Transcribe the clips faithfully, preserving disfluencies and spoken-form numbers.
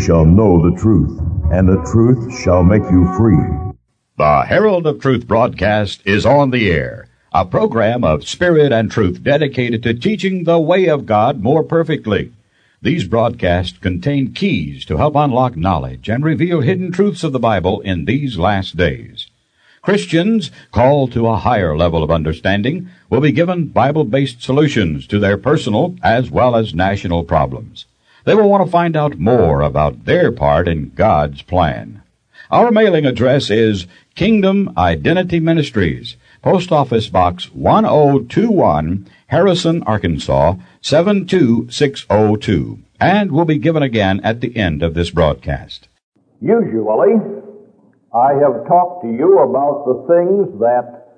shall know the truth, and the truth shall make you free. The Herald of Truth broadcast is on the air, a program of spirit and truth dedicated to teaching the way of God more perfectly. These broadcasts contain keys to help unlock knowledge and reveal hidden truths of the Bible in these last days. Christians called to a higher level of understanding will be given Bible-based solutions to their personal as well as national problems. They will want to find out more about their part in God's plan. Our mailing address is Kingdom Identity Ministries, Post Office Box one oh two one, Harrison, Arkansas, seven two six oh two, and will be given again at the end of this broadcast. Usually, I have talked to you about the things that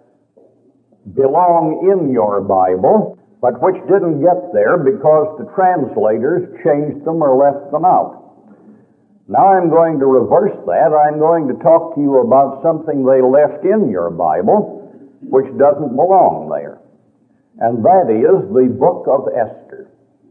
belong in your Bible, but which didn't get there because the translators changed them or left them out. Now I'm going to reverse that. I'm going to talk to you about something they left in your Bible, which doesn't belong there. And that is the book of Esther.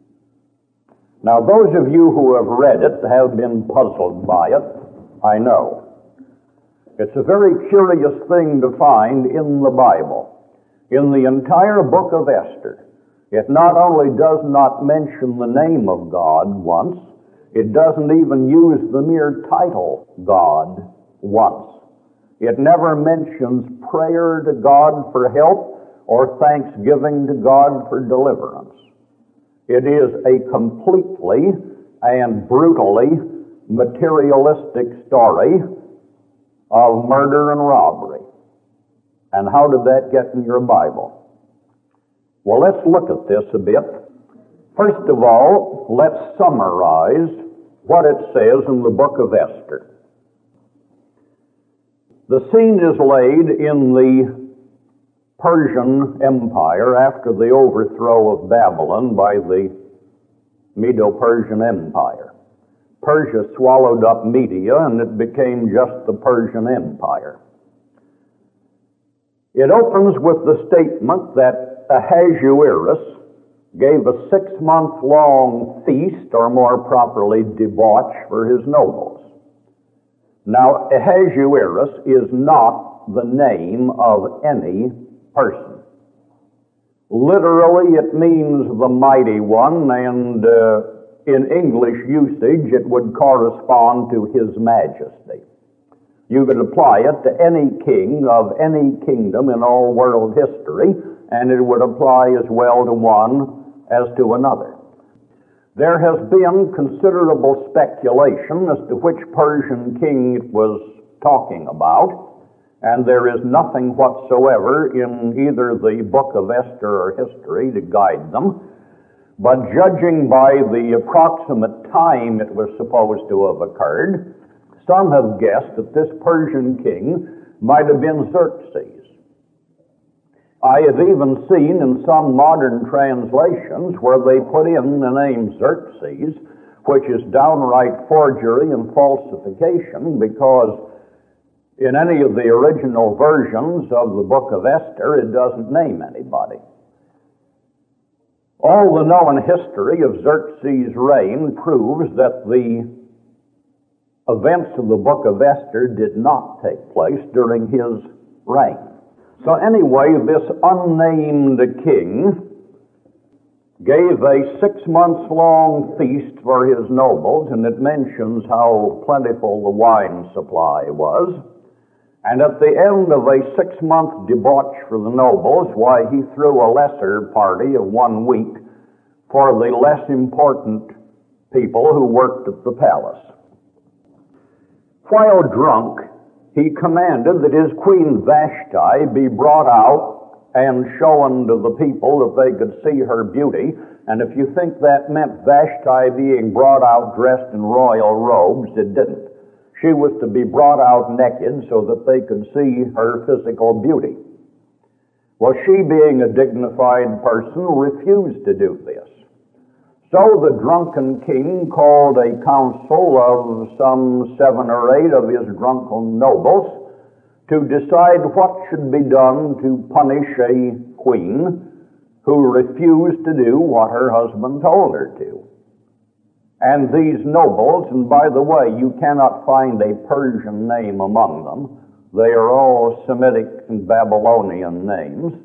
Now those of you who have read it have been puzzled by it, I know. It's a very curious thing to find in the Bible. In the entire book of Esther, it not only does not mention the name of God once, it doesn't even use the mere title God once. It never mentions prayer to God for help or thanksgiving to God for deliverance. It is a completely and brutally materialistic story of murder and robbery. And how did that get in your Bible? Well, let's look at this a bit. First of all, let's summarize what it says in the book of Esther. The scene is laid in the Persian Empire after the overthrow of Babylon by the Medo-Persian Empire. Persia swallowed up Media, and it became just the Persian Empire. It opens with the statement that Ahasuerus gave a six-month-long feast, or more properly, debauch, for his nobles. Now, Ahasuerus is not the name of any person. Literally, it means the mighty one, and uh, in English usage, it would correspond to His Majesty. You could apply it to any king of any kingdom in all world history, and it would apply as well to one as to another. There has been considerable speculation as to which Persian king it was talking about, and there is nothing whatsoever in either the book of Esther or history to guide them. But judging by the approximate time it was supposed to have occurred, some have guessed that this Persian king might have been Xerxes. I have even seen in some modern translations where they put in the name Xerxes, which is downright forgery and falsification, because in any of the original versions of the book of Esther, it doesn't name anybody. All the known history of Xerxes' reign proves that the events of the book of Esther did not take place during his reign. So anyway, this unnamed king gave a six months long feast for his nobles, and it mentions how plentiful the wine supply was. And at the end of a six-month debauch for the nobles, why, he threw a lesser party of one week for the less important people who worked at the palace. While drunk, he commanded that his queen Vashti be brought out and shown to the people that they could see her beauty. And if you think that meant Vashti being brought out dressed in royal robes, it didn't. She was to be brought out naked so that they could see her physical beauty. Well, she, being a dignified person, refused to do this. So the drunken king called a council of some seven or eight of his drunken nobles to decide what should be done to punish a queen who refused to do what her husband told her to. And these nobles, and by the way, you cannot find a Persian name among them. They are all Semitic and Babylonian names.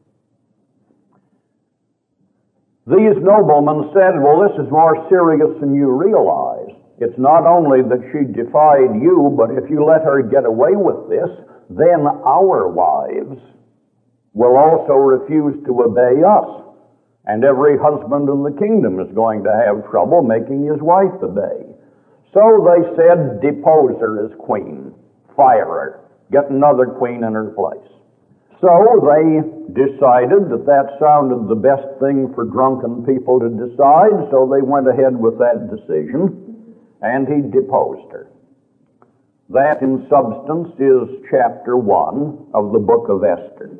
These noblemen said, well, this is more serious than you realize. It's not only that she defied you, but if you let her get away with this, then our wives will also refuse to obey us. And every husband in the kingdom is going to have trouble making his wife obey. So they said, depose her as queen. Fire her. Get another queen in her place. So they decided that that sounded the best thing for drunken people to decide, so they went ahead with that decision, and he deposed her. That, in substance, is chapter one of the book of Esther.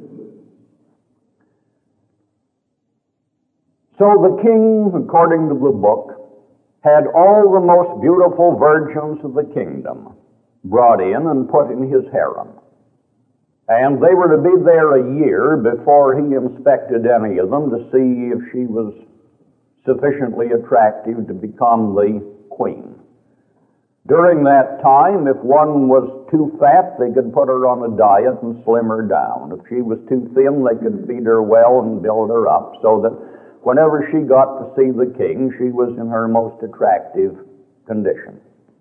So the king, according to the book, had all the most beautiful virgins of the kingdom brought in and put in his harem. And they were to be there a year before he inspected any of them to see if she was sufficiently attractive to become the queen. During that time, if one was too fat, they could put her on a diet and slim her down. If she was too thin, they could feed her well and build her up, so that whenever she got to see the king, she was in her most attractive condition.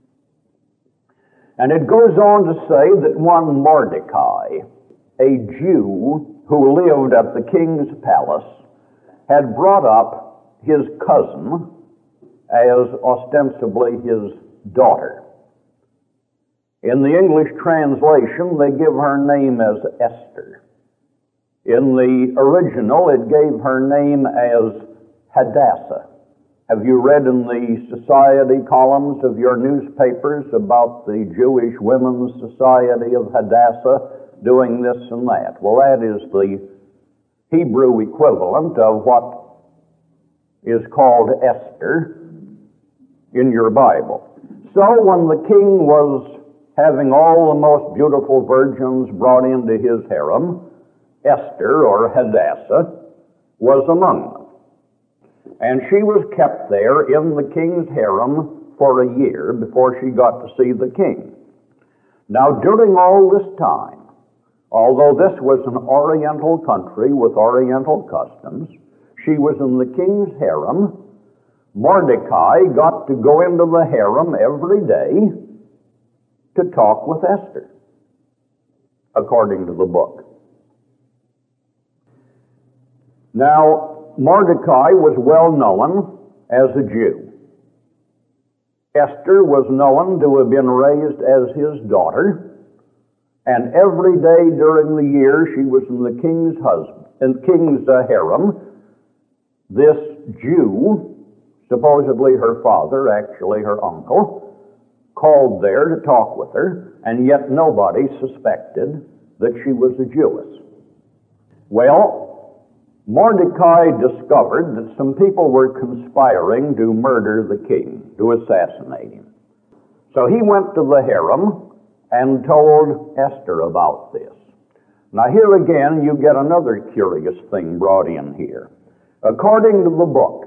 And it goes on to say that one Mordecai, a Jew who lived at the king's palace, had brought up his cousin as ostensibly his daughter. In the English translation, they give her name as Esther. In the original, it gave her name as Hadassah. Have you read in the society columns of your newspapers about the Jewish Women's Society of Hadassah doing this and that? Well, that is the Hebrew equivalent of what is called Esther in your Bible. So when the king was having all the most beautiful virgins brought into his harem, Esther, or Hadassah, was among them. And she was kept there in the king's harem for a year before she got to see the king. Now, during all this time, although this was an oriental country with oriental customs, she was in the king's harem. Mordecai got to go into the harem every day to talk with Esther, according to the book. Now, Mordecai was well known as a Jew. Esther was known to have been raised as his daughter, and every day during the year she was in the king's husband, in king's uh, harem. This Jew, supposedly her father, actually her uncle, called there to talk with her, and yet nobody suspected that she was a Jewess. Well, Mordecai discovered that some people were conspiring to murder the king, to assassinate him. So he went to the harem and told Esther about this. Now here again you get another curious thing brought in here. According to the book,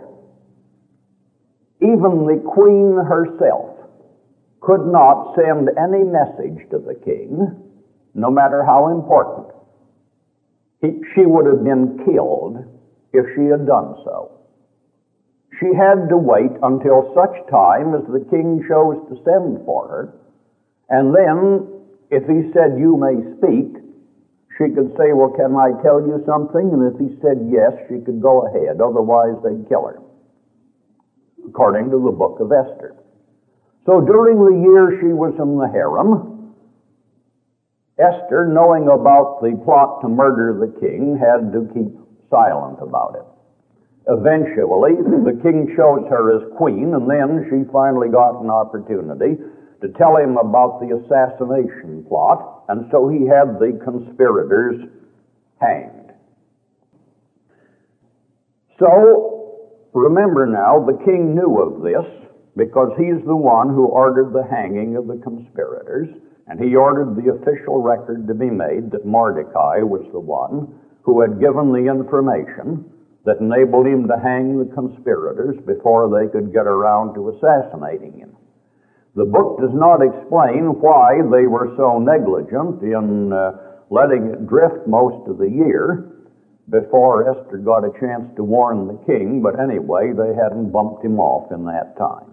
even the queen herself could not send any message to the king, no matter how important. He, she would have been killed if she had done so. She had to wait until such time as the king chose to send for her, and then, if he said, "You may speak," she could say, "Well, can I tell you something?" And if he said yes, she could go ahead, otherwise they'd kill her, according to the book of Esther. So during the year she was in the harem, Esther, knowing about the plot to murder the king, had to keep silent about it. Eventually, the king chose her as queen, and then she finally got an opportunity to tell him about the assassination plot, and so he had the conspirators hanged. So, remember now, the king knew of this, because he's the one who ordered the hanging of the conspirators, and he ordered the official record to be made that Mordecai was the one who had given the information that enabled him to hang the conspirators before they could get around to assassinating him. The book does not explain why they were so negligent in uh, letting it drift most of the year before Esther got a chance to warn the king, but anyway, they hadn't bumped him off in that time.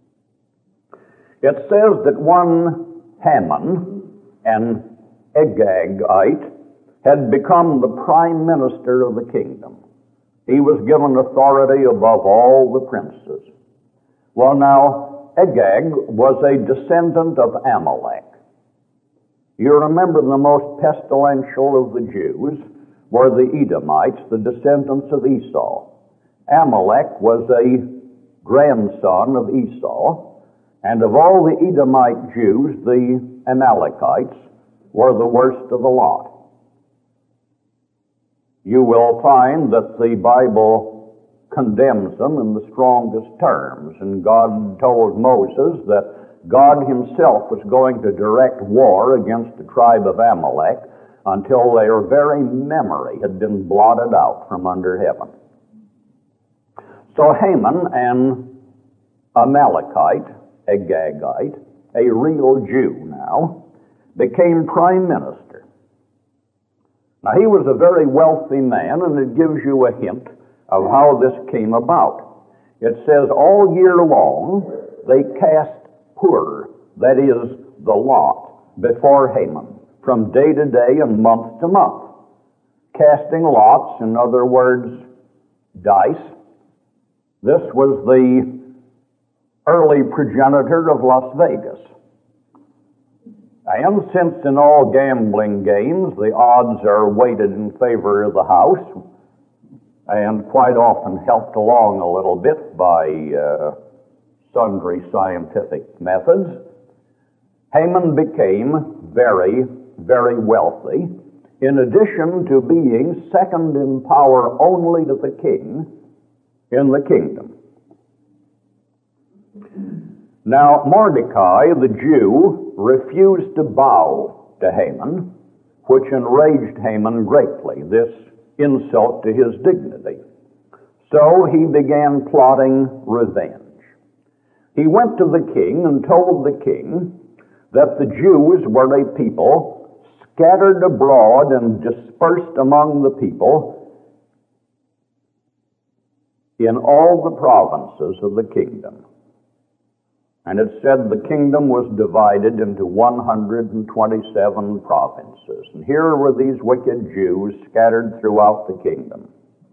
It says that one Haman, an Agagite, had become the prime minister of the kingdom. He was given authority above all the princes. Well, now, Agag was a descendant of Amalek. You remember the most pestilential of the Jews were the Edomites, the descendants of Esau. Amalek was a grandson of Esau, and of all the Edomite Jews, the Amalekites were the worst of the lot. You will find that the Bible condemns them in the strongest terms, and God told Moses that God himself was going to direct war against the tribe of Amalek until their very memory had been blotted out from under heaven. So Haman, an Amalekite, Agagite, a real Jew now, became prime minister. Now, he was a very wealthy man, and it gives you a hint of how this came about. It says all year long they cast pur, that is, the lot, before Haman, from day to day and month to month. Casting lots, in other words, dice. This was the early progenitor of Las Vegas. And since in all gambling games the odds are weighted in favor of the house, and quite often helped along a little bit by uh, sundry scientific methods, Haman became very, very wealthy, in addition to being second in power only to the king in the kingdom. Now, Mordecai, the Jew, refused to bow to Haman, which enraged Haman greatly, this insult to his dignity. So he began plotting revenge. He went to the king and told the king that the Jews were a people scattered abroad and dispersed among the people in all the provinces of the kingdom. And it said the kingdom was divided into one hundred twenty-seven provinces. And here were these wicked Jews scattered throughout the kingdom.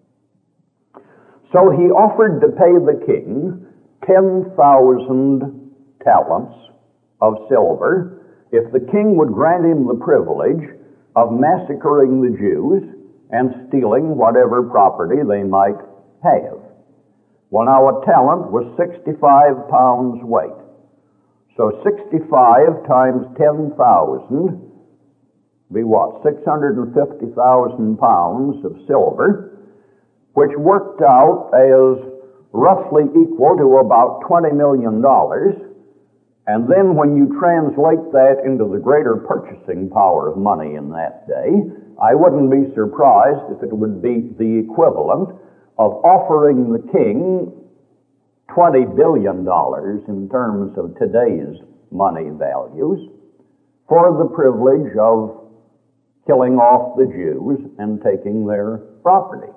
So he offered to pay the king ten thousand talents of silver if the king would grant him the privilege of massacring the Jews and stealing whatever property they might have. Well, now a talent was sixty-five pounds weight. So sixty-five times ten thousand be what? six hundred fifty thousand pounds of silver, which worked out as roughly equal to about twenty million dollars. And then when you translate that into the greater purchasing power of money in that day, I wouldn't be surprised if it would be the equivalent of offering the king twenty billion dollars in terms of today's money values for the privilege of killing off the Jews and taking their property.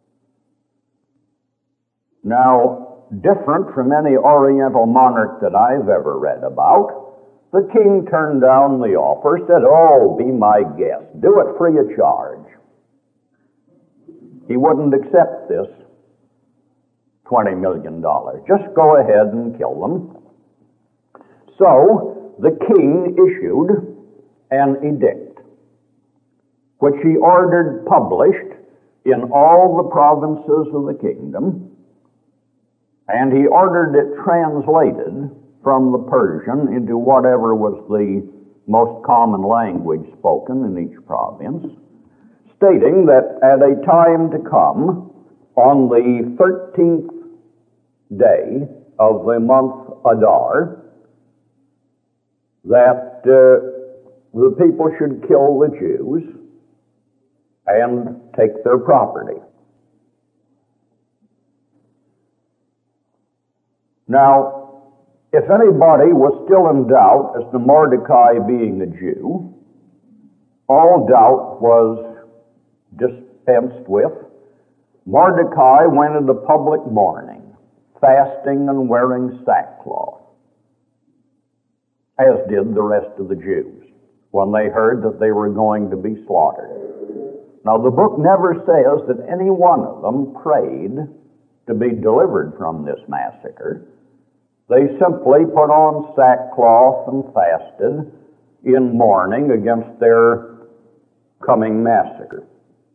Now, different from any Oriental monarch that I've ever read about, the king turned down the offer, said, "Oh, be my guest. Do it free of charge." He wouldn't accept this twenty million dollars. Just go ahead and kill them. So the king issued an edict, which he ordered published in all the provinces of the kingdom, and he ordered it translated from the Persian into whatever was the most common language spoken in each province, stating that at a time to come, on the thirteenth day of the month Adar, that uh, the people should kill the Jews and take their property. Now, if anybody was still in doubt as to Mordecai being a Jew, all doubt was dispensed with. Mordecai went into public mourning, fasting and wearing sackcloth, as did the rest of the Jews when they heard that they were going to be slaughtered. Now, the book never says that any one of them prayed to be delivered from this massacre. They simply put on sackcloth and fasted in mourning against their coming massacre.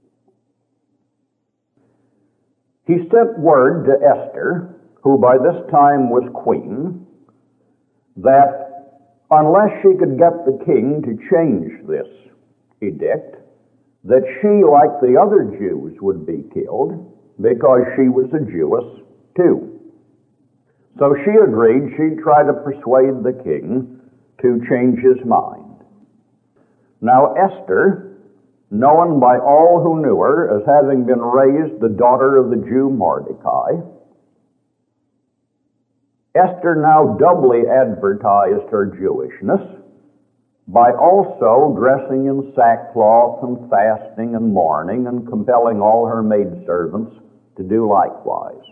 He sent word to Esther, who by this time was queen, that unless she could get the king to change this edict, that she, like the other Jews, would be killed because she was a Jewess too. So she agreed she'd try to persuade the king to change his mind. Now Esther, known by all who knew her as having been raised the daughter of the Jew Mordecai, Esther now doubly advertised her Jewishness by also dressing in sackcloth and fasting and mourning and compelling all her maidservants to do likewise.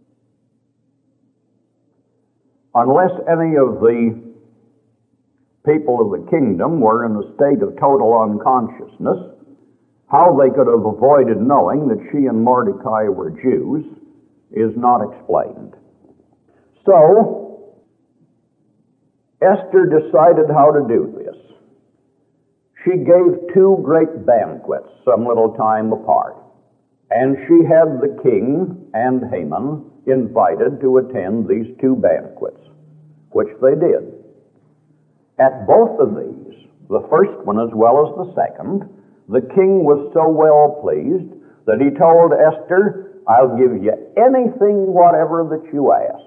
Unless any of the people of the kingdom were in a state of total unconsciousness, how they could have avoided knowing that she and Mordecai were Jews is not explained. So, Esther decided how to do this. She gave two great banquets some little time apart, and she had the king and Haman invited to attend these two banquets, which they did. At both of these, the first one as well as the second, the king was so well pleased that he told Esther, "I'll give you anything whatever that you ask."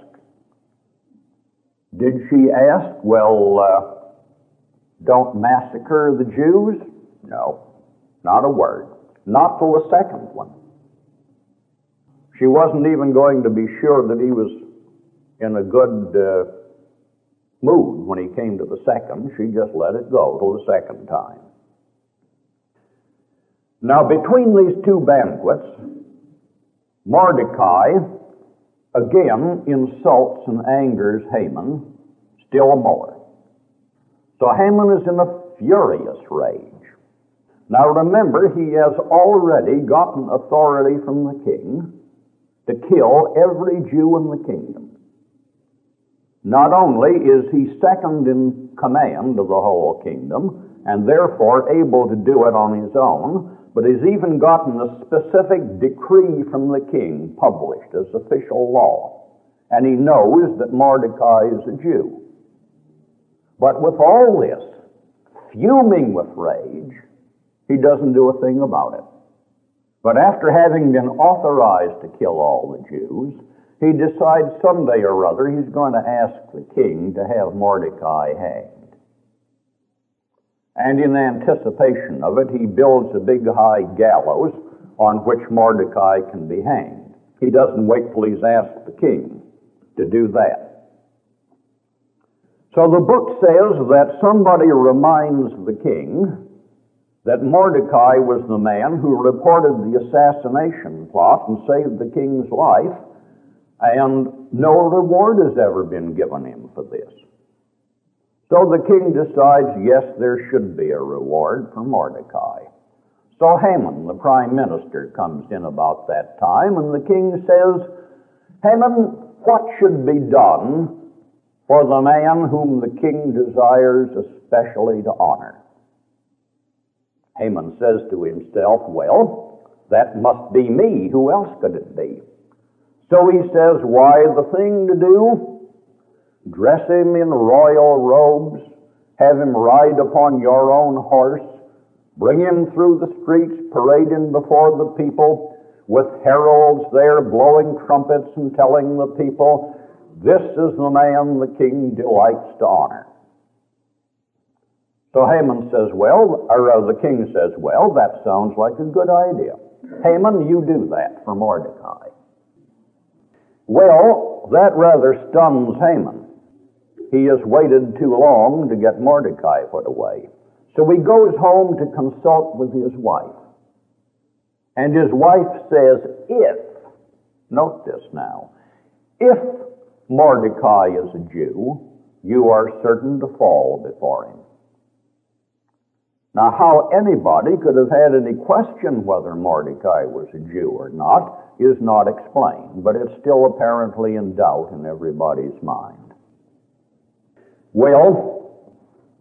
Did she ask, well, uh, don't massacre the Jews? No, not a word. Not till the second one. She wasn't even going to be sure that he was in a good uh, mood when he came to the second. She just let it go till the second time. Now, between these two banquets, Mordecai again insults and angers Haman still more. So Haman is in a furious rage. Now remember, he has already gotten authority from the king to kill every Jew in the kingdom. Not only is he second in command of the whole kingdom, and therefore able to do it on his own, but he's even gotten a specific decree from the king published as official law. And he knows that Mordecai is a Jew. But with all this, fuming with rage, he doesn't do a thing about it. But after having been authorized to kill all the Jews, he decides someday or other he's going to ask the king to have Mordecai hanged. And in anticipation of it, he builds a big high gallows on which Mordecai can be hanged. He doesn't wait till he's asked the king to do that. So the book says that somebody reminds the king that Mordecai was the man who reported the assassination plot and saved the king's life, and no reward has ever been given him for this. So the king decides, yes, there should be a reward for Mordecai. So Haman, the prime minister, comes in about that time, and the king says, Haman, what should be done for the man whom the king desires especially to honor? Haman says to himself, well, that must be me. Who else could it be? So he says, why, the thing to do, dress him in royal robes, have him ride upon your own horse, bring him through the streets, parade him before the people, with heralds there blowing trumpets and telling the people, this is the man the king delights to honor. So Haman says, well, or uh, the king says, well, that sounds like a good idea. Haman, you do that for Mordecai. Well, that rather stuns Haman. He has waited too long to get Mordecai put away. So he goes home to consult with his wife. And his wife says, if, note this now, if Mordecai is a Jew, you are certain to fall before him. Now, how anybody could have had any question whether Mordecai was a Jew or not is not explained, but it's still apparently in doubt in everybody's mind. Well,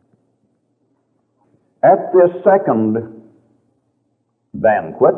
at this second banquet,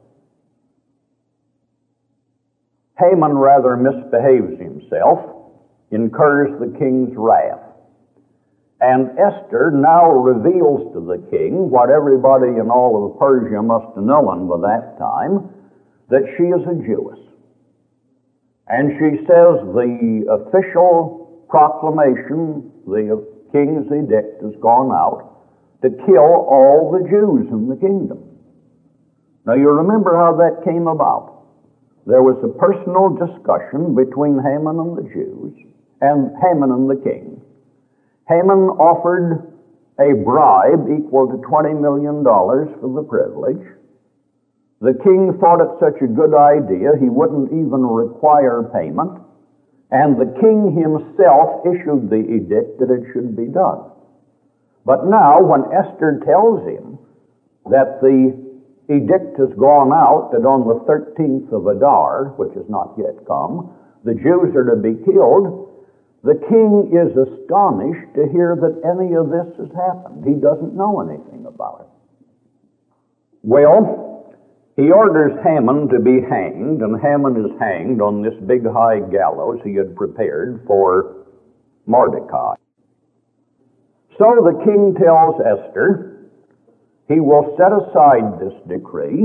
Haman rather misbehaves himself, incurs the king's wrath. And Esther now reveals to the king what everybody in all of Persia must have known by that time, that she is a Jewess. And she says the official proclamation, the king's edict has gone out to kill all the Jews in the kingdom. Now you remember how that came about. There was a personal discussion between Haman and the Jews, and Haman and the king. Haman offered a bribe equal to twenty million dollars for the privilege. The king thought it such a good idea he wouldn't even require payment, and the king himself issued the edict that it should be done. But now, when Esther tells him that the edict has gone out, that on the thirteenth of Adar, which has not yet come, the Jews are to be killed, the king is astonished to hear that any of this has happened. He doesn't know anything about it. Well, he orders Haman to be hanged, and Haman is hanged on this big high gallows he had prepared for Mordecai. So the king tells Esther he will set aside this decree,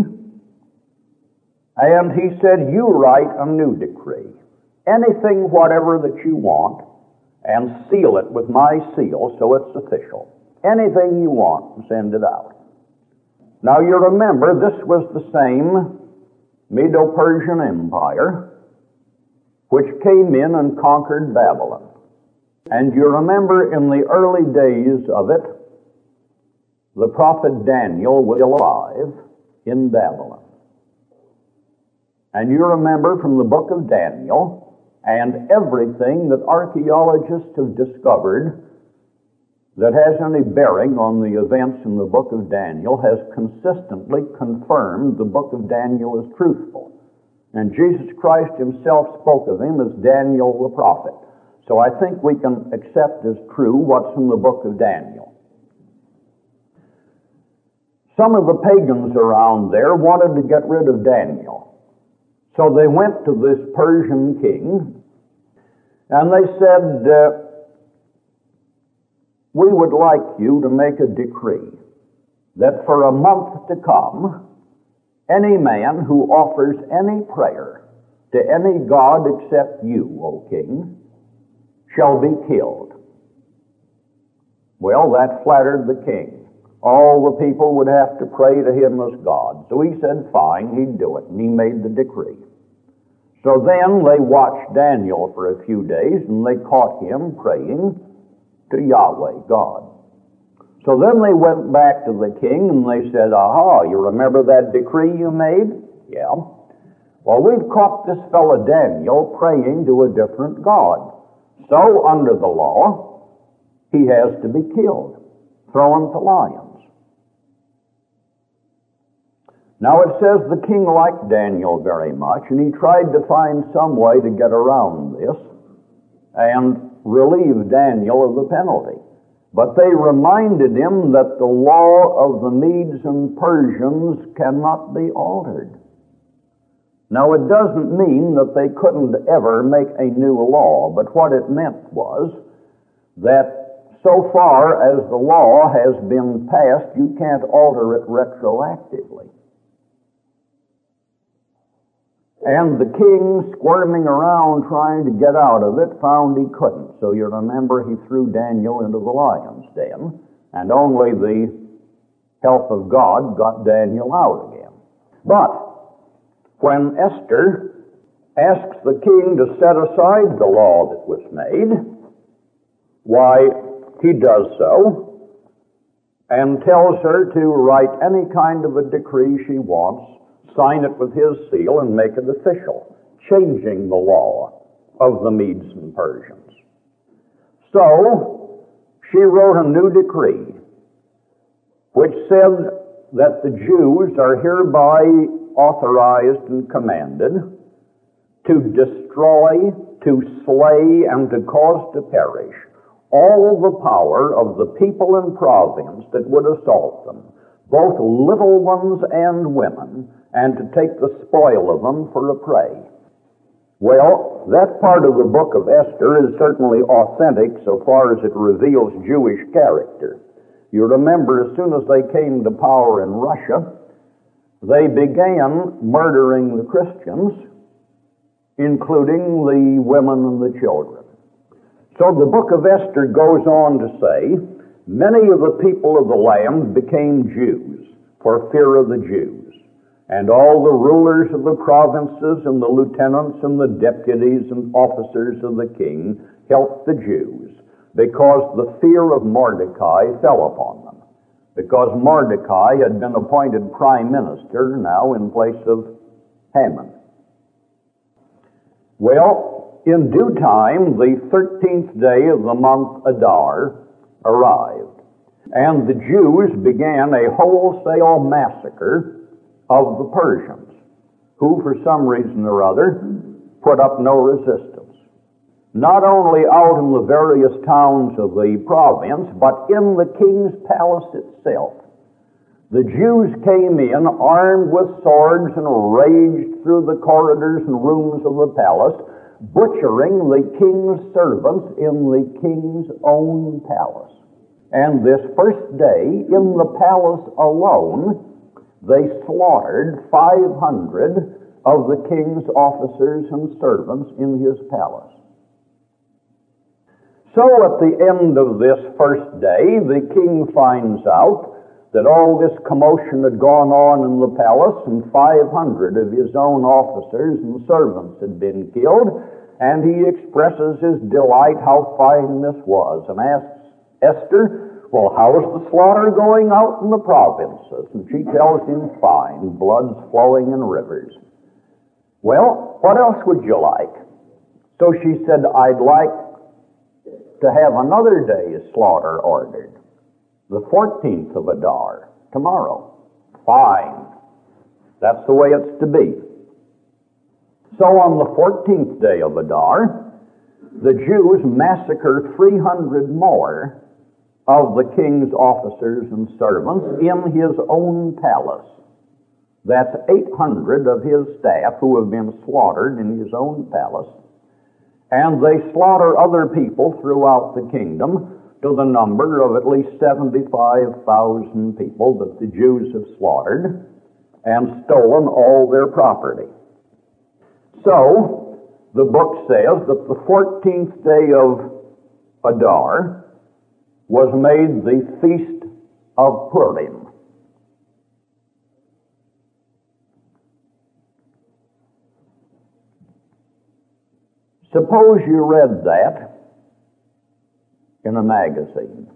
and he said, you write a new decree. Anything, whatever that you want, and seal it with my seal so it's official. Anything you want, and send it out. Now you remember, this was the same Medo-Persian Empire which came in and conquered Babylon. And you remember in the early days of it, the prophet Daniel was alive in Babylon. And you remember from the book of Daniel, and everything that archaeologists have discovered that has any bearing on the events in the book of Daniel has consistently confirmed the book of Daniel is truthful. And Jesus Christ himself spoke of him as Daniel the prophet. So I think we can accept as true what's in the book of Daniel. Some of the pagans around there wanted to get rid of Daniel. So they went to this Persian king, and they said, uh, we would like you to make a decree that for a month to come, any man who offers any prayer to any god except you, O king, shall be killed. Well, that flattered the king. All the people would have to pray to him as God. So he said, fine, he'd do it, and he made the decree. So then they watched Daniel for a few days, and they caught him praying to Yahweh, God. So then they went back to the king, and they said, aha, you remember that decree you made? Yeah. Well, we've caught this fellow Daniel praying to a different God. So, under the law, he has to be killed, thrown to lions. Now it says the king liked Daniel very much, and he tried to find some way to get around this and relieve Daniel of the penalty. But they reminded him that the law of the Medes and Persians cannot be altered. Now it doesn't mean that they couldn't ever make a new law, but what it meant was that so far as the law has been passed, you can't alter it retroactively. And the king, squirming around trying to get out of it, found he couldn't. So you remember he threw Daniel into the lion's den, and only the help of God got Daniel out again. But when Esther asks the king to set aside the law that was made. Why, he does so, and tells her to write any kind of a decree she wants, sign it with his seal, and make it official, changing the law of the Medes and Persians. So, she wrote a new decree, which said that the Jews are hereby authorized and commanded to destroy, to slay, and to cause to perish all the power of the people and province that would assault them, both little ones and women, and to take the spoil of them for a prey. Well, that part of the book of Esther is certainly authentic so far as it reveals Jewish character. You remember, as soon as they came to power in Russia, they began murdering the Christians, including the women and the children. So the book of Esther goes on to say, many of the people of the land became Jews for fear of the Jews. And all the rulers of the provinces and the lieutenants and the deputies and officers of the king helped the Jews, because the fear of Mordecai fell upon them. Because Mordecai had been appointed prime minister now in place of Haman. Well, in due time, the thirteenth day of the month Adar arrived, and the Jews began a wholesale massacre of the Persians, who for some reason or other put up no resistance. Not only out in the various towns of the province, but in the king's palace itself. The Jews came in armed with swords and raged through the corridors and rooms of the palace, butchering the king's servants in the king's own palace. And this first day, in the palace alone, they slaughtered five hundred of the king's officers and servants in his palace. So at the end of this first day, the king finds out that all this commotion had gone on in the palace, and five hundred of his own officers and servants had been killed, and he expresses his delight how fine this was, and asks Esther, well, how is the slaughter going out in the provinces? And she tells him, fine, blood's flowing in rivers. Well, what else would you like? So she said, I'd like to have another day's slaughter ordered. The fourteenth of Adar, tomorrow. Fine. That's the way it's to be. So on the fourteenth day of Adar, the Jews massacre three hundred more of the king's officers and servants in his own palace. That's eight hundred of his staff who have been slaughtered in his own palace. And they slaughter other people throughout the kingdom, to the number of at least seventy-five thousand people that the Jews have slaughtered and stolen all their property. So, the book says that the fourteenth day of Adar was made the Feast of Purim. Suppose you read that in a magazine.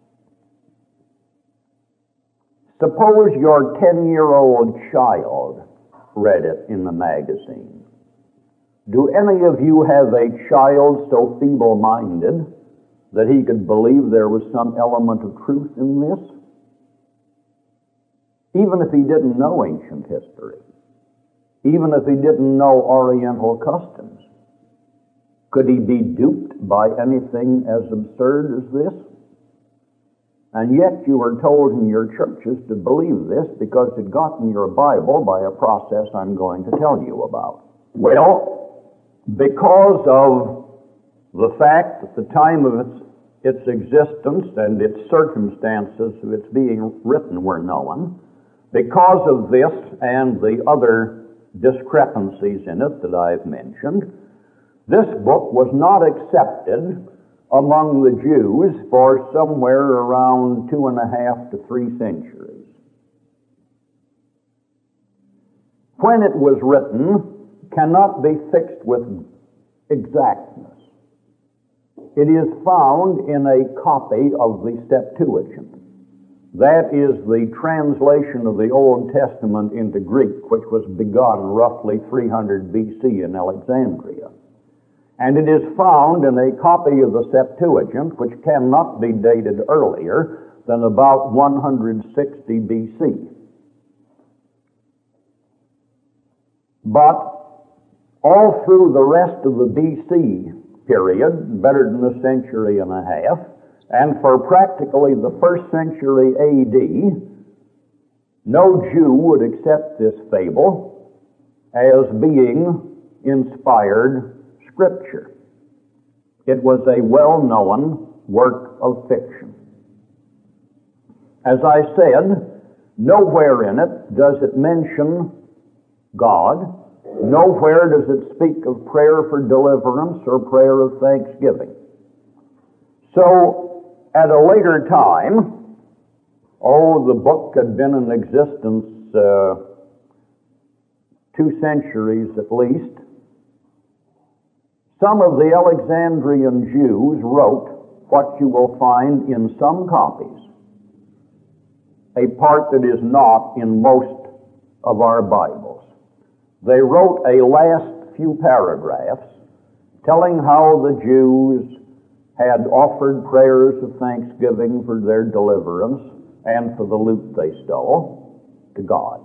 Suppose your ten-year-old child read it in the magazine. Do any of you have a child so feeble-minded that he could believe there was some element of truth in this? Even if he didn't know ancient history, even if he didn't know Oriental customs, could he be duped by anything as absurd as this? And yet you are told in your churches to believe this because it got in your Bible by a process I'm going to tell you about. Well, because of the fact that the time of its, its existence and its circumstances of its being written were known, because of this and the other discrepancies in it that I've mentioned, this book was not accepted among the Jews for somewhere around two and a half to three centuries. When it was written cannot be fixed with exactness. It is found in a copy of the Septuagint. That is the translation of the Old Testament into Greek, which was begun roughly three hundred B C in Alexandria. And it is found in a copy of the Septuagint, which cannot be dated earlier than about one hundred sixty B C. But all through the rest of the B C period, better than a century and a half, and for practically the first century A D, no Jew would accept this fable as being inspired Scripture. It was a well-known work of fiction. As I said, nowhere in it does it mention God. Nowhere does it speak of prayer for deliverance or prayer of thanksgiving. So, at a later time, oh, the book had been in existence uh, two centuries at least, some of the Alexandrian Jews wrote what you will find in some copies, a part that is not in most of our Bibles. They wrote a last few paragraphs telling how the Jews had offered prayers of thanksgiving for their deliverance and for the loot they stole to God.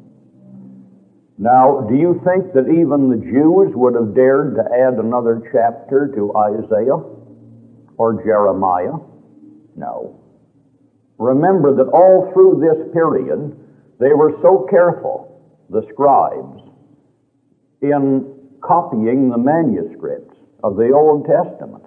Now, do you think that even the Jews would have dared to add another chapter to Isaiah or Jeremiah? No. Remember that all through this period, they were so careful, the scribes, in copying the manuscripts of the Old Testament.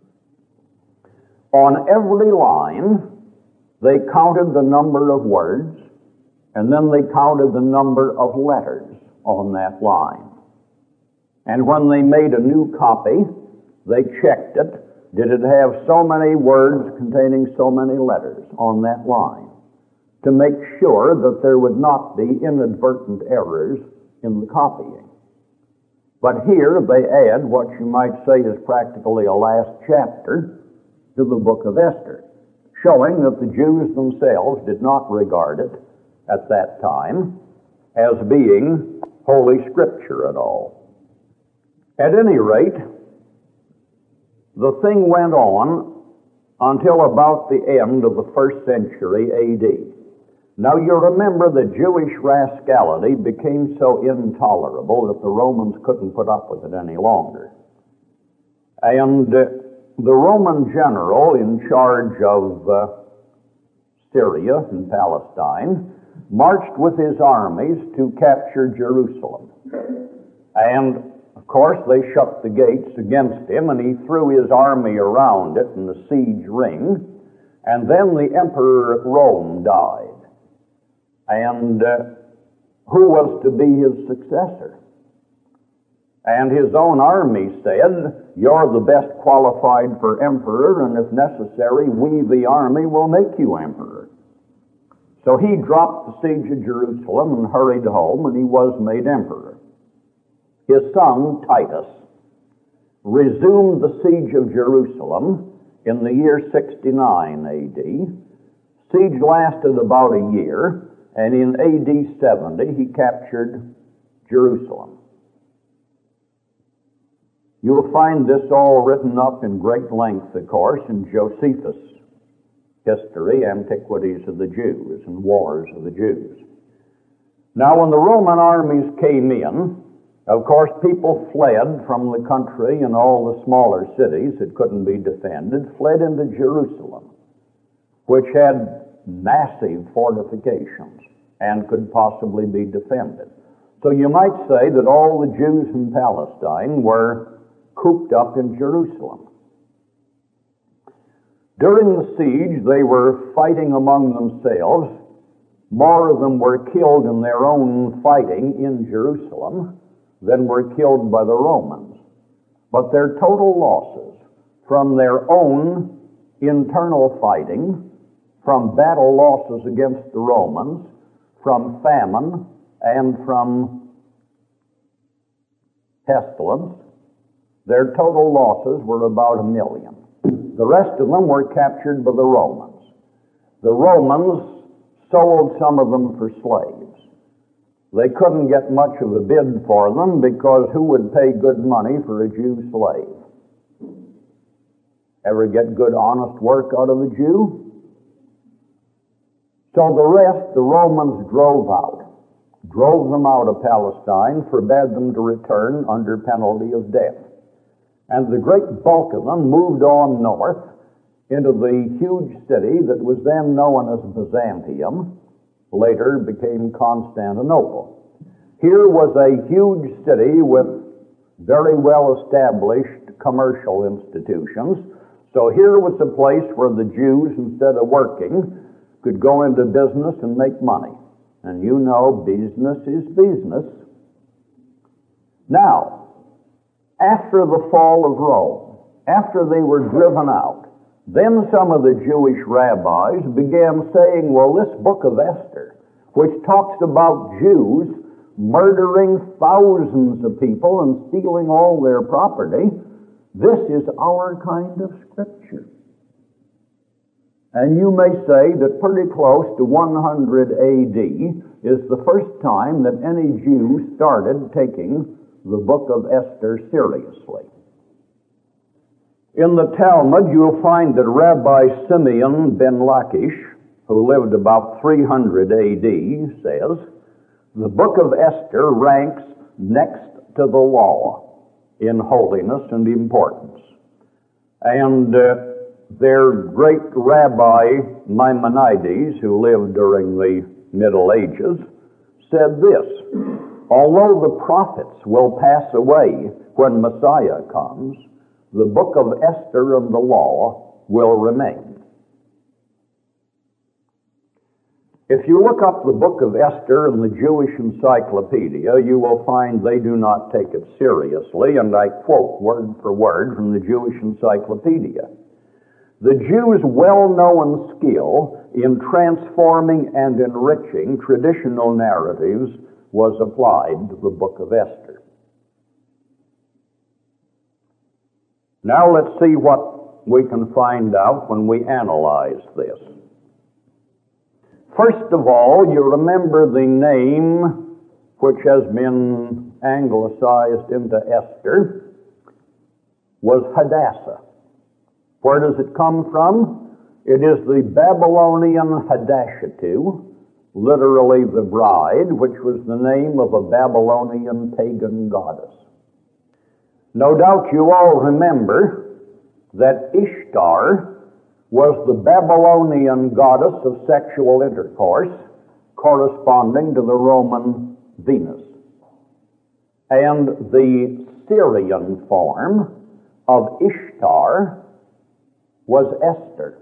On every line, they counted the number of words, and then they counted the number of letters on that line. And when they made a new copy, they checked it. Did it have so many words containing so many letters on that line? To make sure that there would not be inadvertent errors in the copying. But here they add what you might say is practically a last chapter to the book of Esther, showing that the Jews themselves did not regard it at that time as being Holy Scripture at all. At any rate, the thing went on until about the end of the first century A D. Now you remember the Jewish rascality became so intolerable that the Romans couldn't put up with it any longer. And uh, the Roman general in charge of uh, Syria and Palestine marched with his armies to capture Jerusalem. And, of course, they shut the gates against him, and he threw his army around it in the siege ring. And then the emperor of Rome died. And uh, who was to be his successor? And his own army said, "You're the best qualified for emperor, and if necessary, we, the army, will make you emperor." So he dropped the siege of Jerusalem and hurried home, and he was made emperor. His son, Titus, resumed the siege of Jerusalem in the year sixty-nine A D. Siege lasted about a year, and in A D seventy he captured Jerusalem. You will find this all written up in great length, of course, in Josephus' History, Antiquities of the Jews, and Wars of the Jews. Now, when the Roman armies came in, of course, people fled from the country, and all the smaller cities that couldn't be defended fled into Jerusalem, which had massive fortifications and could possibly be defended. So you might say that all the Jews in Palestine were cooped up in Jerusalem. During the siege, they were fighting among themselves. More of them were killed in their own fighting in Jerusalem than were killed by the Romans. But their total losses from their own internal fighting, from battle losses against the Romans, from famine, and from pestilence, their total losses were about a million. The rest of them were captured by the Romans. The Romans sold some of them for slaves. They couldn't get much of a bid for them because who would pay good money for a Jew slave? Ever get good, honest work out of a Jew? So the rest, the Romans drove out, drove them out of Palestine, forbade them to return under penalty of death. And the great bulk of them moved on north into the huge city that was then known as Byzantium, later became Constantinople. Here was a huge city with very well-established commercial institutions. So here was a place where the Jews, instead of working, could go into business and make money. And you know, business is business. Now, after the fall of Rome, after they were driven out, then some of the Jewish rabbis began saying, well, this book of Esther, which talks about Jews murdering thousands of people and stealing all their property, this is our kind of scripture. And you may say that pretty close to one hundred A D is the first time that any Jew started taking the book of Esther seriously. In the Talmud, you'll find that Rabbi Simeon ben Lachish, who lived about three hundred A D, says, the book of Esther ranks next to the law in holiness and importance. And uh, their great Rabbi Maimonides, who lived during the Middle Ages, said this, although the prophets will pass away when Messiah comes, the book of Esther of the law will remain. If you look up the book of Esther in the Jewish Encyclopedia, you will find they do not take it seriously, and I quote word for word from the Jewish Encyclopedia. The Jews' well-known skill in transforming and enriching traditional narratives was applied to the book of Esther. Now let's see what we can find out when we analyze this. First of all, you remember the name which has been anglicized into Esther was Hadassah. Where does it come from? It is the Babylonian Hadashatu, literally the bride, which was the name of a Babylonian pagan goddess. No doubt you all remember that Ishtar was the Babylonian goddess of sexual intercourse, corresponding to the Roman Venus. And the Syrian form of Ishtar was Esther.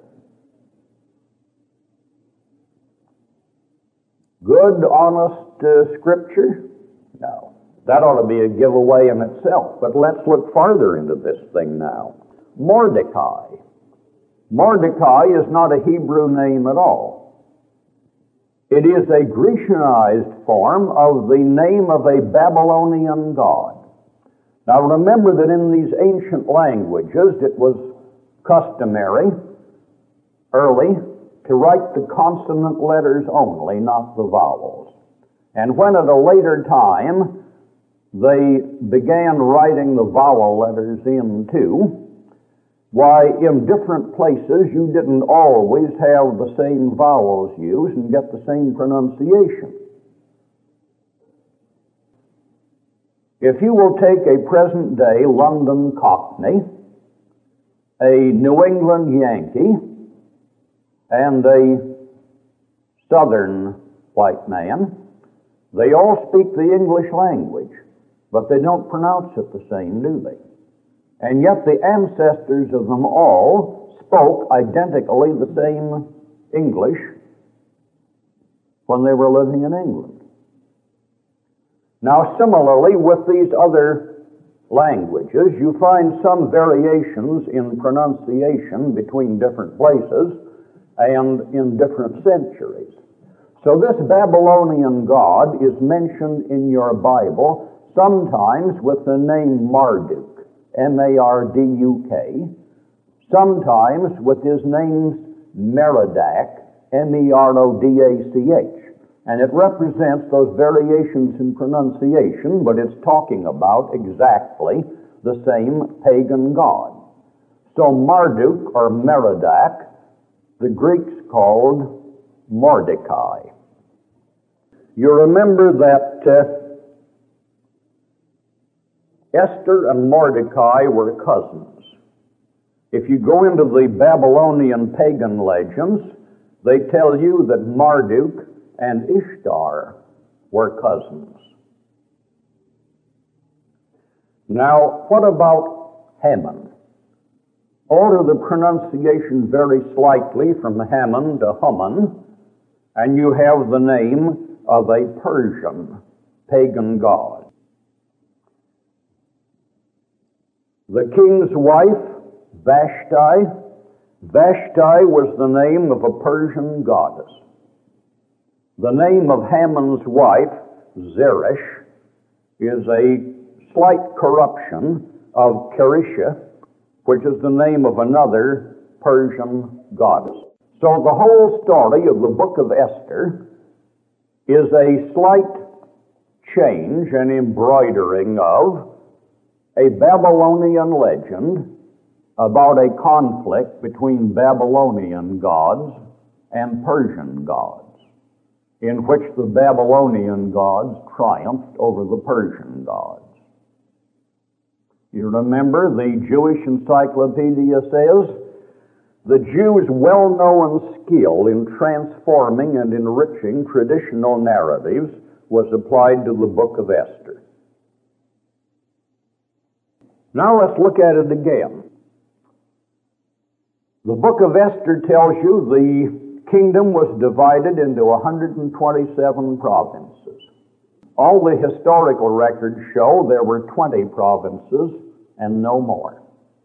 Good, honest uh, scripture? No. That ought to be a giveaway in itself. But let's look farther into this thing now. Mordecai. Mordecai is not a Hebrew name at all. It is a Grecianized form of the name of a Babylonian god. Now remember that in these ancient languages it was customary early to write the consonant letters only, not the vowels. And when at a later time they began writing the vowel letters in too, why, in different places you didn't always have the same vowels used and get the same pronunciation. If you will take a present-day London Cockney, a New England Yankee, and a Southern white man, they all speak the English language, but they don't pronounce it the same, do they? And yet the ancestors of them all spoke identically the same English when they were living in England. Now similarly with these other languages, you find some variations in pronunciation between different places and in different centuries. So this Babylonian god is mentioned in your Bible sometimes with the name Marduk, M A R D U K, sometimes with his name Merodach, M E R O D A C H. And it represents those variations in pronunciation, but it's talking about exactly the same pagan god. So Marduk, or Merodach, the Greeks called Mordecai. You remember that uh, Esther and Mordecai were cousins. If you go into the Babylonian pagan legends, they tell you that Marduk and Ishtar were cousins. Now, what about Haman? Alter the pronunciation very slightly from Haman to Haman, and you have the name of a Persian pagan god. The king's wife, Vashti, Vashti was the name of a Persian goddess. The name of Haman's wife, Zeresh, is a slight corruption of Cherisha, which is the name of another Persian goddess. So the whole story of the book of Esther is a slight change and embroidering of a Babylonian legend about a conflict between Babylonian gods and Persian gods, in which the Babylonian gods triumphed over the Persian gods. You remember the Jewish Encyclopedia says, the Jews' well-known skill in transforming and enriching traditional narratives was applied to the book of Esther. Now let's look at it again. The book of Esther tells you the kingdom was divided into one hundred twenty-seven provinces. All the historical records show there were twenty provinces and no more.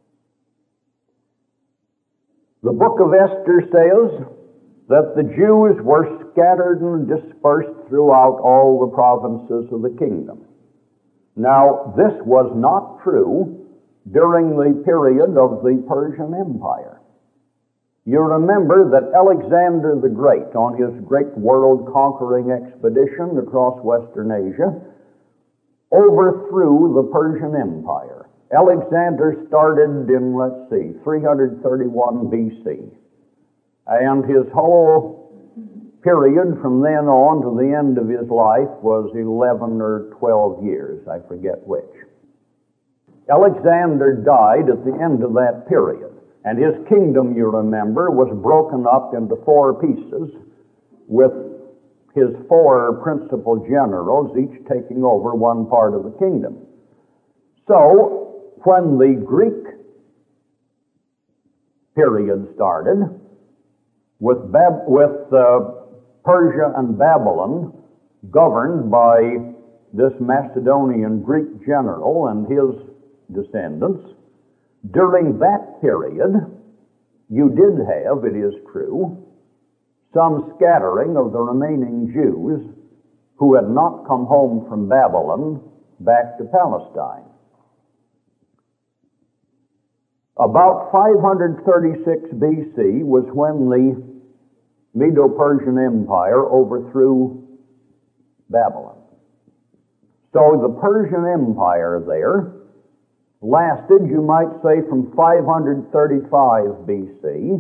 The book of Esther says that the Jews were scattered and dispersed throughout all the provinces of the kingdom. Now, this was not true during the period of the Persian Empire. You remember that Alexander the Great, on his great world-conquering expedition across Western Asia, overthrew the Persian Empire. Alexander started in, let's see, three thirty-one B C. And his whole period from then on to the end of his life was eleven or twelve years, I forget which. Alexander died at the end of that period. And his kingdom, you remember, was broken up into four pieces, with his four principal generals each taking over one part of the kingdom. So, when the Greek period started, with, Bab- with uh, Persia and Babylon governed by this Macedonian Greek general and his descendants, during that period, you did have, it is true, some scattering of the remaining Jews who had not come home from Babylon back to Palestine. About five thirty-six B C was when the Medo-Persian Empire overthrew Babylon. So the Persian Empire there lasted, you might say, from five thirty-five B C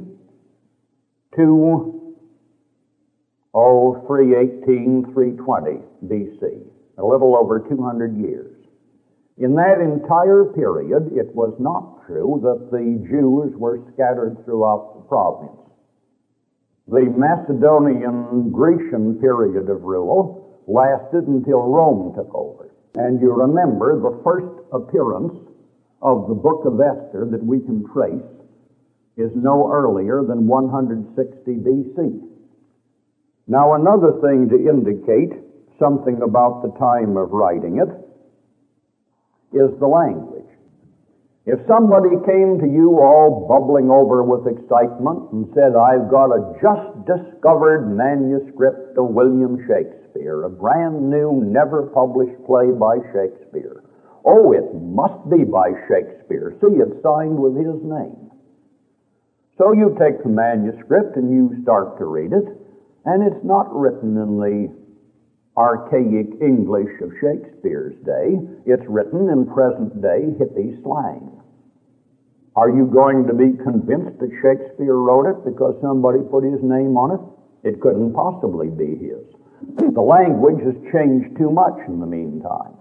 to, oh, three eighteen, three twenty B C, a little over two hundred years. In that entire period, it was not true that the Jews were scattered throughout the province. The Macedonian Grecian period of rule lasted until Rome took over. And you remember the first appearance of the book of Esther that we can trace is no earlier than one hundred sixty B C. Now, another thing to indicate something about the time of writing it is the language. If somebody came to you all bubbling over with excitement and said, I've got a just discovered manuscript of William Shakespeare, Shakespeare, a brand new, never published play by Shakespeare. Oh, it must be by Shakespeare. See, it's signed with his name. So you take the manuscript and you start to read it, and it's not written in the archaic English of Shakespeare's day. It's written in present-day hippie slang. Are you going to be convinced that Shakespeare wrote it because somebody put his name on it? It couldn't possibly be his. The language has changed too much in the meantime.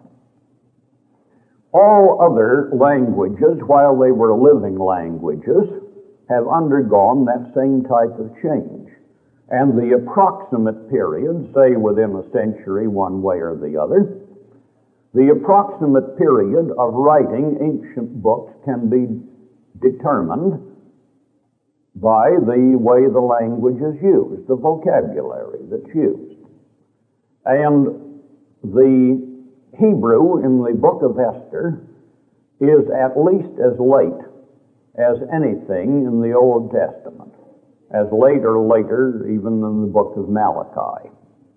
All other languages, while they were living languages, have undergone that same type of change. And the approximate period, say within a century one way or the other, the approximate period of writing ancient books can be determined by the way the language is used, the vocabulary that's used. And the Hebrew in the book of Esther is at least as late as anything in the Old Testament, as late or later even than the book of Malachi.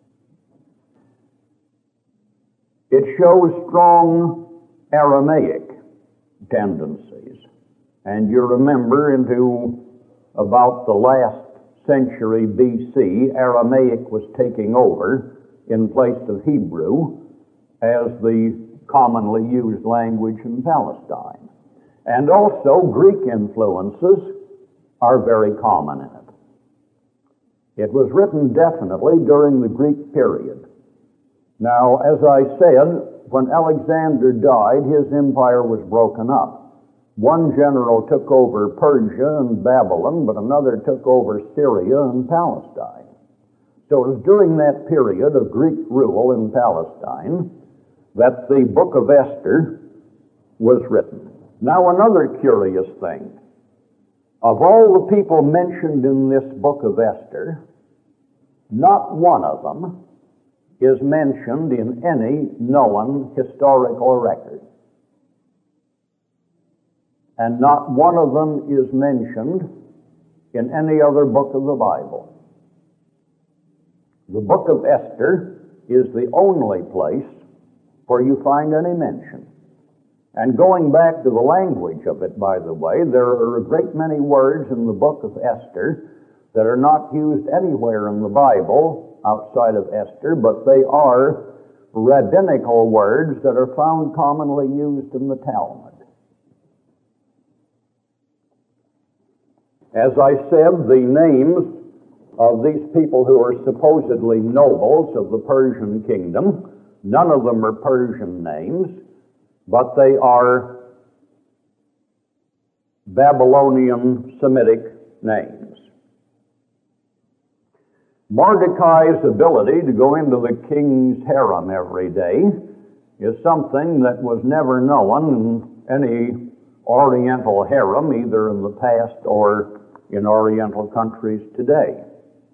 It shows strong Aramaic tendencies. And you remember into about the last century B C, Aramaic was taking over in place of Hebrew as the commonly used language in Palestine. And also Greek influences are very common in it. It was written definitely during the Greek period. Now, as I said, when Alexander died, his empire was broken up. One general took over Persia and Babylon, but another took over Syria and Palestine. So it was during that period of Greek rule in Palestine that the book of Esther was written. Now, another curious thing. Of all the people mentioned in this book of Esther, not one of them is mentioned in any known historical record. And not one of them is mentioned in any other book of the Bible. The book of Esther is the only place where you find any mention. And going back to the language of it, by the way, there are a great many words in the book of Esther that are not used anywhere in the Bible outside of Esther, but they are rabbinical words that are found commonly used in the Talmud. As I said, the names of these people who are supposedly nobles of the Persian kingdom, none of them are Persian names, but they are Babylonian Semitic names. Mordecai's ability to go into the king's harem every day is something that was never known in any Oriental harem, either in the past or in Oriental countries today.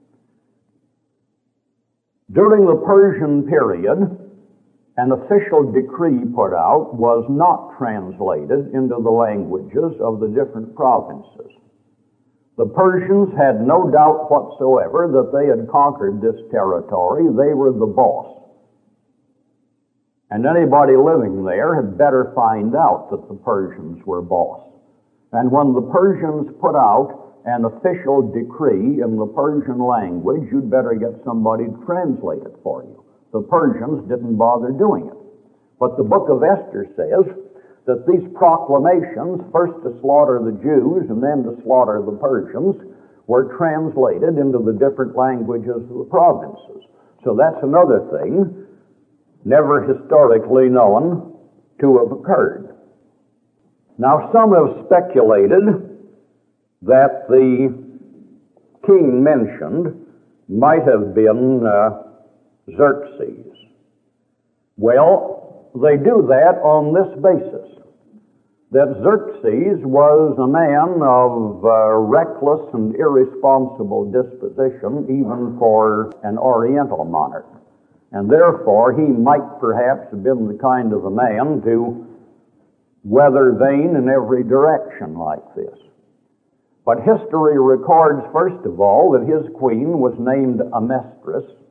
During the Persian period, an official decree put out was not translated into the languages of the different provinces. The Persians had no doubt whatsoever that they had conquered this territory. They were the boss. And anybody living there had better find out that the Persians were boss. And when the Persians put out an official decree in the Persian language, you'd better get somebody to translate it for you. The Persians didn't bother doing it. But the book of Esther says that these proclamations, first to slaughter the Jews and then to slaughter the Persians, were translated into the different languages of the provinces. So that's another thing never historically known to have occurred. Now, some have speculated that the king mentioned might have been uh, Xerxes. Well, they do that on this basis, that Xerxes was a man of uh, reckless and irresponsible disposition, even for an Oriental monarch. And therefore, he might perhaps have been the kind of a man to weather vain in every direction like this. But history records, first of all, that his queen was named Amestris,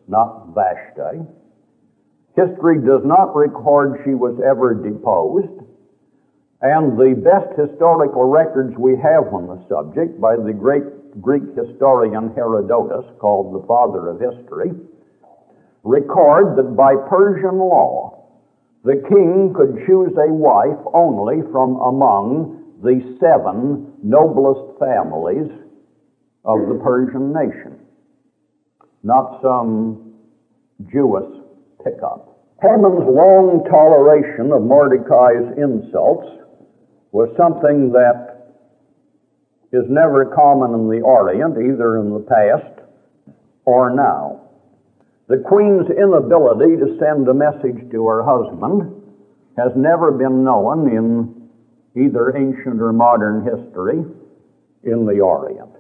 not Vashti. History does not record she was ever deposed. And the best historical records we have on the subject, by the great Greek historian Herodotus, called the father of history, record that by Persian law, the king could choose a wife only from among the seven noblest families of the Persian nation, not some Jewish pickup. Haman's long toleration of Mordecai's insults was something that is never common in the Orient, either in the past or now. The queen's inability to send a message to her husband has never been known in either ancient or modern history in the Orient.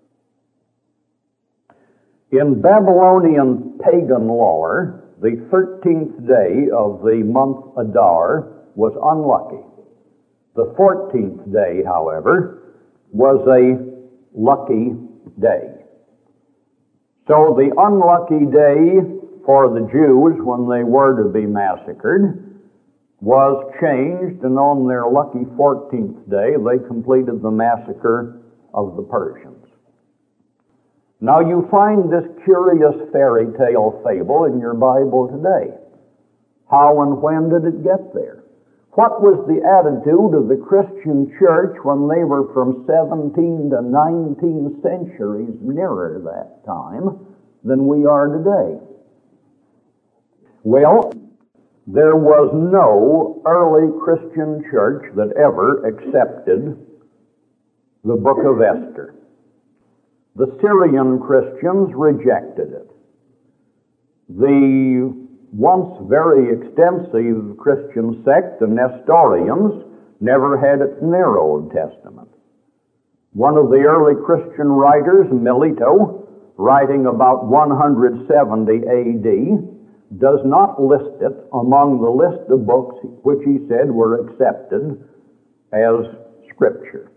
In Babylonian pagan lore, the thirteenth day of the month Adar was unlucky. The fourteenth day, however, was a lucky day. So the unlucky day for the Jews when they were to be massacred was changed, and on their lucky fourteenth day they completed the massacre of the Persians. Now you find this curious fairy tale fable in your Bible today. How and when did it get there? What was the attitude of the Christian church when they were from seventeen to nineteen centuries nearer that time than we are today? Well, there was no early Christian church that ever accepted the book of Esther. The Syrian Christians rejected it. The once very extensive Christian sect, the Nestorians, never had it in their Old Testament. One of the early Christian writers, Melito, writing about one hundred seventy A D, does not list it among the list of books which he said were accepted as Scripture.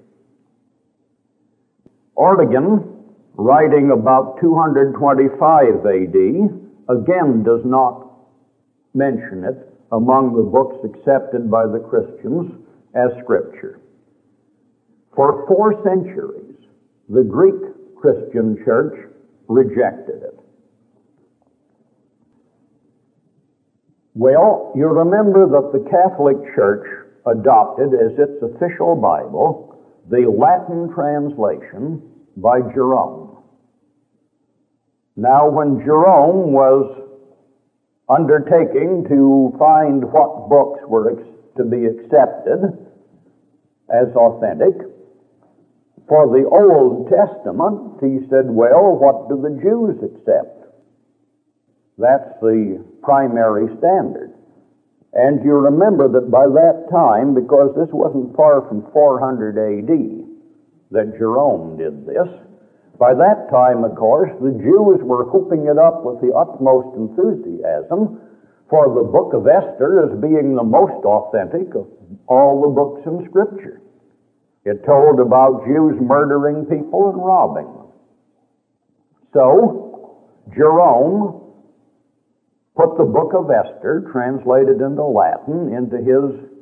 Origen, writing about two hundred twenty-five A D, again does not mention it among the books accepted by the Christians as Scripture. For four centuries, the Greek Christian church rejected it. Well, you remember that the Catholic Church adopted as its official Bible the Latin translation by Jerome. Now, when Jerome was undertaking to find what books were ex- to be accepted as authentic, for the Old Testament, he said, well, what do the Jews accept? That's the primary standard. And you remember that by that time, because this wasn't far from four hundred A D that Jerome did this, by that time, of course, the Jews were whooping it up with the utmost enthusiasm for the book of Esther as being the most authentic of all the books in Scripture. It told about Jews murdering people and robbing them. So, Jerome put the book of Esther, translated into Latin, into his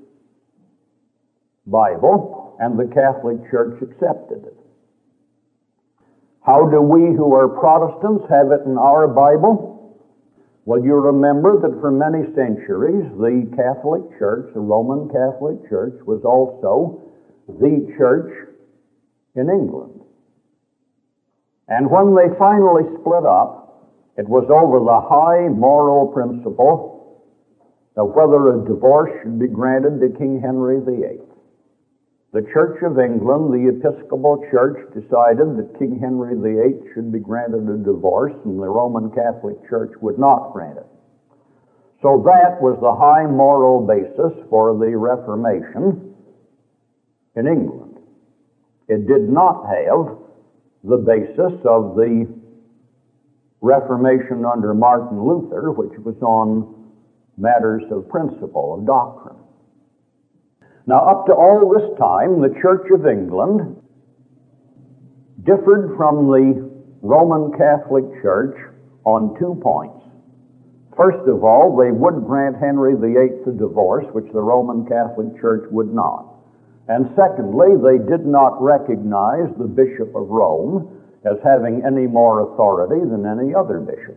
Bible, and the Catholic Church accepted it. How do we who are Protestants have it in our Bible? Well, you remember that for many centuries, the Catholic Church, the Roman Catholic Church, was also the church in England. And when they finally split up, it was over the high moral principle of whether a divorce should be granted to King Henry the Eighth. The Church of England, the Episcopal Church, decided that King Henry the Eighth should be granted a divorce, and the Roman Catholic Church would not grant it. So that was the high moral basis for the Reformation in England. It did not have the basis of the Reformation under Martin Luther, which was on matters of principle, of doctrine. Now, up to all this time, the Church of England differed from the Roman Catholic Church on two points. First of all, they would grant Henry the Eighth a divorce, which the Roman Catholic Church would not. And secondly, they did not recognize the Bishop of Rome as having any more authority than any other bishop.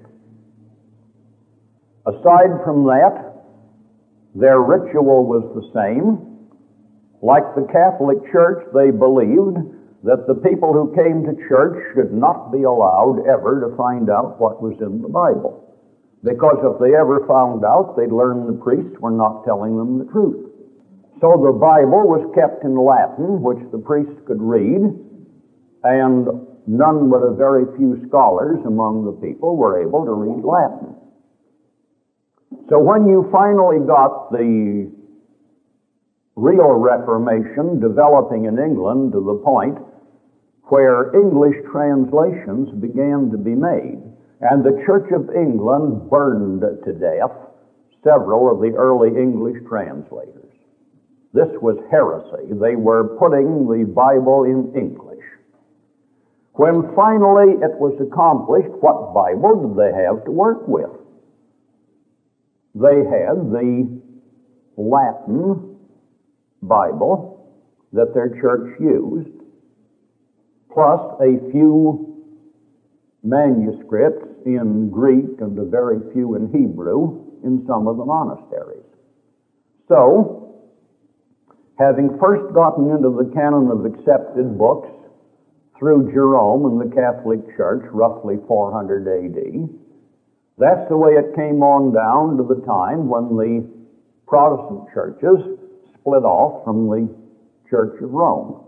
Aside from that, their ritual was the same. Like the Catholic Church, they believed that the people who came to church should not be allowed ever to find out what was in the Bible. Because if they ever found out, they'd learn the priests were not telling them the truth. So the Bible was kept in Latin, which the priests could read, and none but a very few scholars among the people were able to read Latin. So when you finally got the real Reformation developing in England to the point where English translations began to be made, and the Church of England burned to death several of the early English translators. This was heresy. They were putting the Bible in English. When finally it was accomplished, what Bible did they have to work with? They had the Latin Bible that their church used, plus a few manuscripts in Greek and a very few in Hebrew in some of the monasteries. So, having first gotten into the canon of accepted books through Jerome and the Catholic Church, roughly four hundred A D, that's the way it came on down to the time when the Protestant churches split off from the Church of Rome.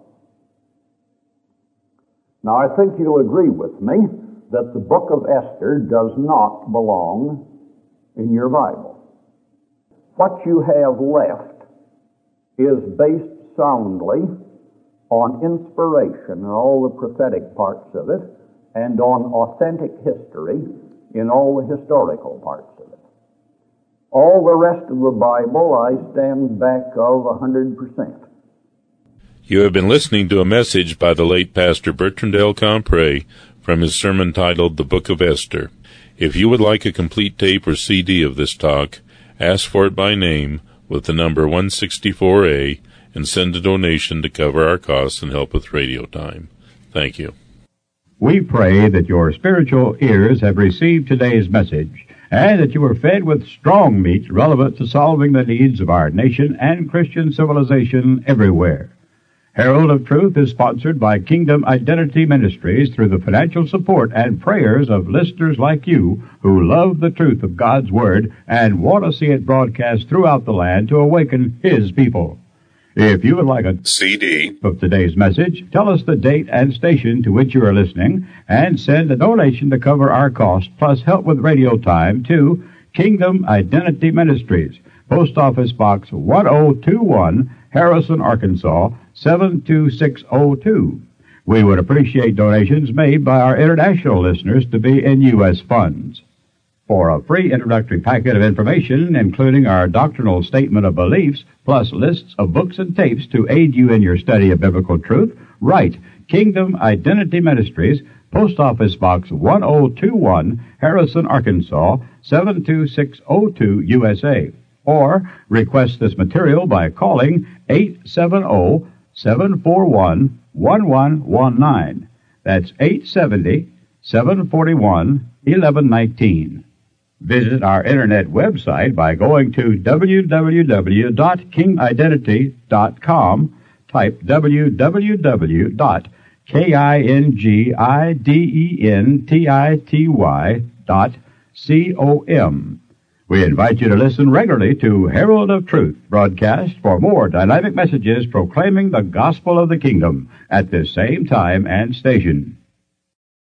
Now, I think you'll agree with me that the book of Esther does not belong in your Bible. What you have left is based soundly on inspiration and all the prophetic parts of it, and on authentic history in all the historical parts of it. All the rest of the Bible I stand back of a hundred percent. You have been listening to a message by the late Pastor Bertrand L. Compré from his sermon titled The Book of Esther. If you would like a complete tape or C D of this talk, ask for it by name with the number one sixty-four A and send a donation to cover our costs and help with radio time. Thank you. We pray that your spiritual ears have received today's message and that you are fed with strong meat relevant to solving the needs of our nation and Christian civilization everywhere. Herald of Truth is sponsored by Kingdom Identity Ministries through the financial support and prayers of listeners like you who love the truth of God's Word and want to see it broadcast throughout the land to awaken His people. If you would like a C D of today's message, tell us the date and station to which you are listening and send a donation to cover our costs plus help with radio time to Kingdom Identity Ministries, Post Office Box one oh two one, Harrison, Arkansas, seven two six oh two. We would appreciate donations made by our international listeners to be in U S funds. For a free introductory packet of information, including our doctrinal statement of beliefs, plus lists of books and tapes to aid you in your study of biblical truth, write Kingdom Identity Ministries, Post Office Box one oh two one, Harrison, Arkansas, seven two six oh two, U S A. Or request this material by calling eight seven zero, seven four one, one one one nine. That's eight seven zero, seven four one, one one one nine. Visit our internet website by going to w w w dot king identity dot com. Type w w w dot kingidentity dot com. We invite you to listen regularly to Herald of Truth broadcast for more dynamic messages proclaiming the gospel of the kingdom at this same time and station.